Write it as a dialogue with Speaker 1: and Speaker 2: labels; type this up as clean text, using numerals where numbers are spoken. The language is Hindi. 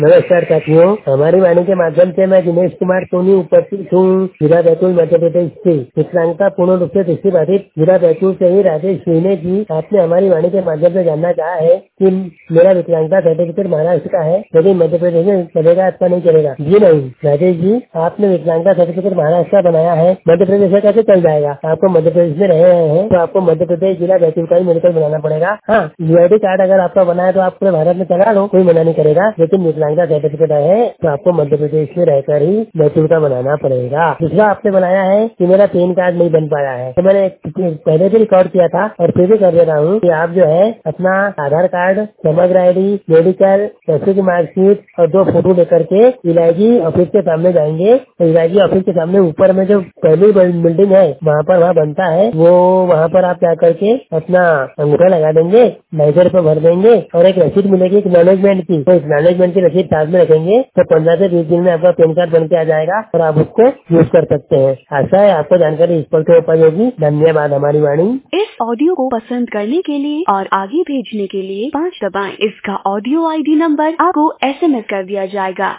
Speaker 1: नमस्कार साथियों, हमारी वाणी के माध्यम से मैं दिनेश कुमार सोनी उपस्थित हूँ जिला बैतूल मध्य प्रदेश से। विकलांगता पूर्ण रूप से दृष्टिबाधित जिला बैतूल से ही राजेश सुईने जी आपने हमारी वाणी के माध्यम से जानना चाहा है कि मेरा विकलांगता सर्टिफिकेट महाराष्ट्र का है, लेकिन मध्य प्रदेश में चलेगा अथवा नहीं चलेगा। जी नहीं राजेश जी, आपने विकलांगता सर्टिफिकेट महाराष्ट्र का बनाया है, मध्य प्रदेश में कैसे चल जाएगा? आपको मध्य प्रदेश में रहे हैं तो आपको मध्य प्रदेश जिला बैतूल का ही मेडिकल बनाना पड़ेगा। हाँ, यूआईडी कार्ड अगर आपका बना है तो आप पूरे भारत में चला लो, कोई मना नहीं करेगा, लेकिन विकलांगता सर्टिफिकेट है तो आपको मध्य प्रदेश में रहकर ही बैतूल का बनाना पड़ेगा। दूसरा आपने बनाया है कि मेरा पैन कार्ड नहीं बन पाया है, तो मैंने पहले भी रिकॉर्ड किया था और फिर भी कर दे रहा हूँ कि आप जो है अपना Aadhaar card, Samagra ID, medical, पैसे की मार्कशीट और 2 फोटो लेकर के इलायची ऑफिस के सामने जाएंगे। तो इलायची ऑफिस के सामने ऊपर में जो पहली बिल्डिंग है वहाँ बनता है, वो वहाँ पर आप जा करके अपना अंगूठा लगा देंगे, 250 रुपए भर देंगे और एक रसीद मिलेगी एक्नॉलेजमेंट की। तो एक्नॉलेजमेंट की रसीद साथ में रखेंगे तो 15 से 20 दिन में आपका पैन कार्ड बन के आ जाएगा और आप उसको यूज कर सकते हैं। आशा है आपको जानकारी इस पर उपयोग होगी। धन्यवाद। हमारी वाणी।
Speaker 2: इस ऑडियो को पसंद करने के लिए और आगे भेजने के लिए 5 दबाएं। इसका ऑडियो आईडी नंबर आपको SMS कर दिया जाएगा।